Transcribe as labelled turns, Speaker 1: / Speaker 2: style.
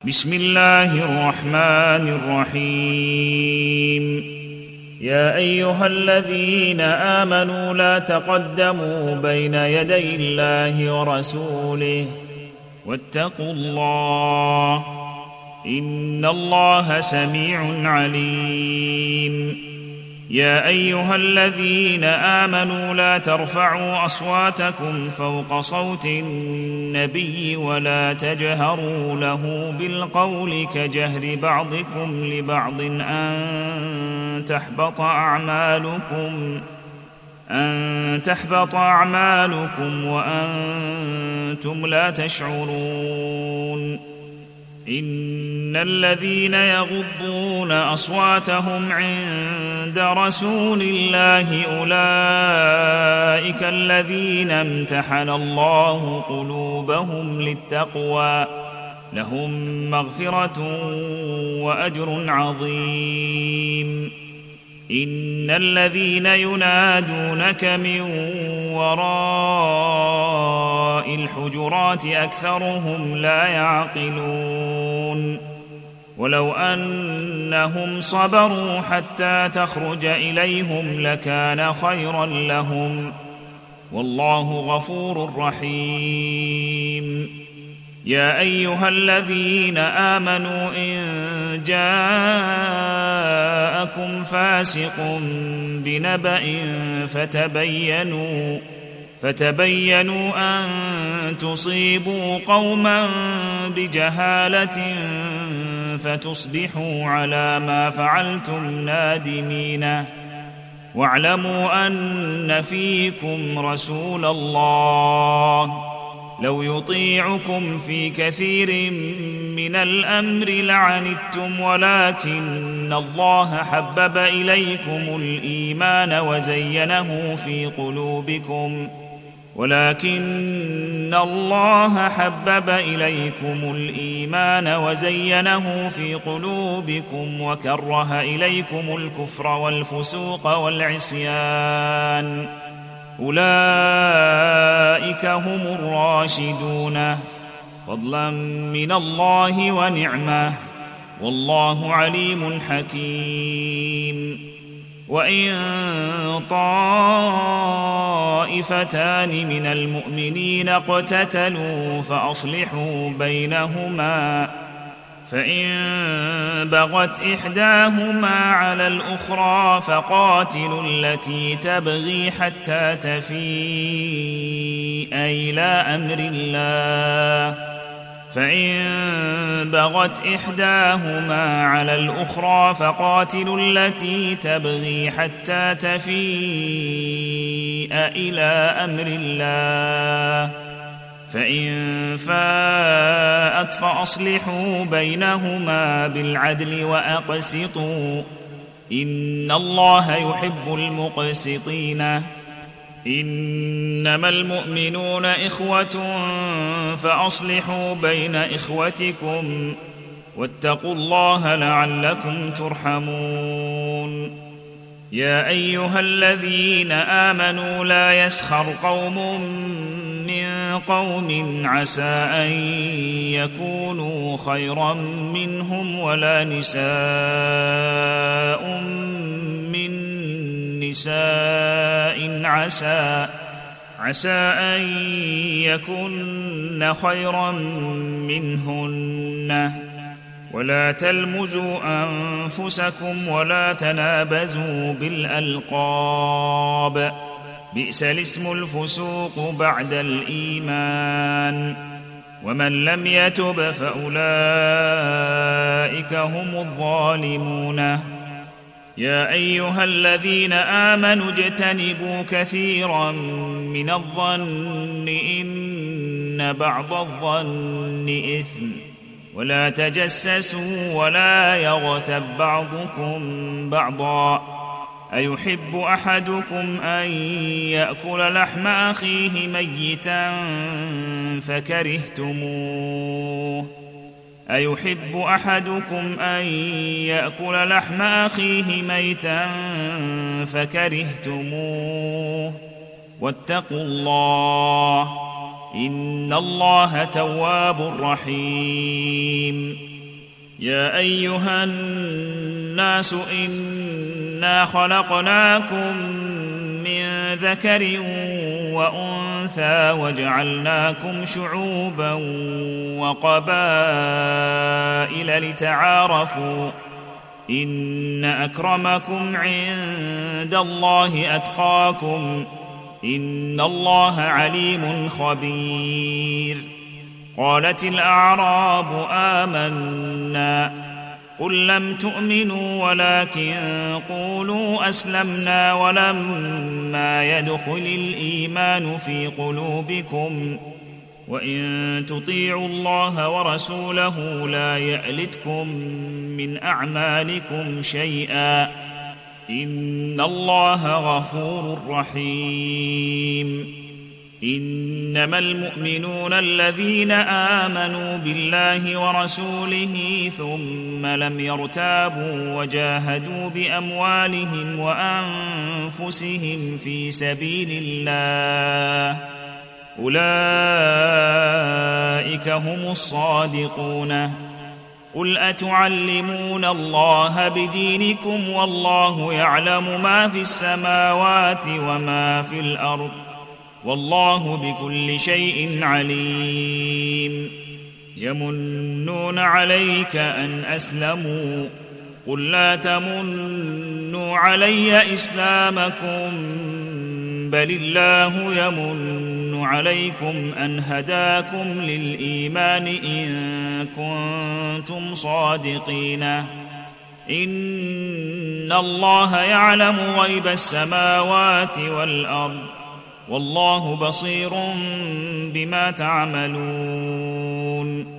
Speaker 1: بسم الله الرحمن الرحيم. يا أيها الذين آمنوا لا تقدموا بين يدي الله ورسوله واتقوا الله إن الله سميع عليم. يا أيها الذين آمنوا لا ترفعوا أصواتكم فوق صوت النبي ولا تجهروا له بالقول كجهر بعضكم لبعض أن تحبط أعمالكم وأنتم لا تشعرون. إن الذين يغضون أصواتهم عند رسول الله أولئك الذين امتحن الله قلوبهم للتقوى لهم مغفرة وأجر عظيم. إن الذين ينادونك من وراء الحجرات أكثرهم لا يعقلون. ولو أنهم صبروا حتى تخرج إليهم لكان خيرا لهم والله غفور رحيم. يا أيها الذين آمنوا إن جاءكم فاسق بنبأ فتبينوا أن تصيبوا قوما بجهالة فتصبحوا على ما فعلتم نادمين. واعلموا أن فيكم رسول الله لو يطيعكم في كثير من الأمر لعنتم ولكن الله حبب إليكم الإيمان وزينه في قلوبكم وكره إليكم الكفر والفسوق والعصيان أولئك هم الراشدون فضلا من الله ونعمة والله عليم حكيم. وإن طائفتان من المؤمنين اقتتلوا فأصلحوا بينهما فإن بغت إحداهما على الأخرى فقاتلوا التي تبغي حتى تفيء إلى أمر الله فإن بغت إحداهما على الأخرى فقاتلوا التي تبغي حتى تفيء إلى أمر الله فإن فاءت فأصلحوا بينهما بالعدل وأقسطوا إن الله يحب المقسطين. إنما المؤمنون إخوة فأصلحوا بين إخوتكم واتقوا الله لعلكم ترحمون. يا أيها الذين آمنوا لا يسخر قوم من قوم عسى أن يكونوا خيرا منهم ولا نساء من نساء عسى أن يكن خيرا منهن ولا تلمزوا أنفسكم ولا تنابزوا بالألقاب بئس الاسم الفسوق بعد الإيمان ومن لم يتب فأولئك هم الظالمون. يا أيها الذين آمنوا اجتنبوا كثيرا من الظن إن بعض الظن إثم ولا تجسسوا ولا يغتب بعضكم بعضا أيحب أحدكم أن يأكل لحم أخيه ميتا فكرهتموه واتقوا الله إن الله تواب رحيم. يا أيها الناس إنا خلقناكم من ذكر وأنثى وجعلناكم شعوبا وقبائل لتعارفوا إن أكرمكم عند الله أتقاكم إن الله عليم خبير. قالت الأعراب آمنا قل لم تؤمنوا ولكن قولوا أسلمنا ولما يدخل الإيمان في قلوبكم وإن تطيعوا الله ورسوله لا يألتكم من أعمالكم شيئا إن الله غفور رحيم. إنما المؤمنون الذين آمنوا بالله ورسوله ثم لم يرتابوا وجاهدوا بأموالهم وأنفسهم في سبيل الله أولئك هم الصادقون. قل أتعلمون الله بدينكم والله يعلم ما في السماوات وما في الأرض والله بكل شيء عليم. يمنون عليك أن أسلموا قل لا تمنوا علي إسلامكم بل الله يمن عليكم أن هداكم للإيمان إن كنتم صادقين. إن الله يعلم غيب السماوات والأرض والله بصير بما تعملون.